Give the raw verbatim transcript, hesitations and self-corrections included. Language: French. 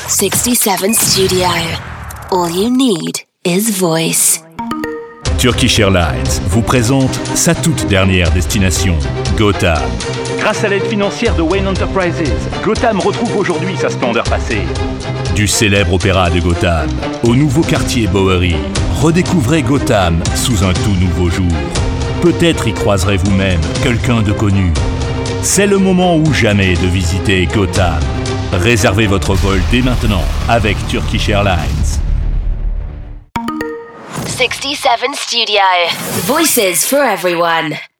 sixty-seven Studio. All you need is voice. Turkish Airlines vous présente sa toute dernière destination, Gotham. Grâce à l'aide financière de Wayne Enterprises, Gotham retrouve aujourd'hui sa splendeur passée. Du célèbre opéra de Gotham au nouveau quartier Bowery, redécouvrez Gotham sous un tout nouveau jour. Peut-être y croiserez vous-même quelqu'un de connu. C'est le moment ou jamais de visiter Gotham. Réservez votre vol dès maintenant avec Turkish Airlines. sixty-seven Studio. Voices for everyone.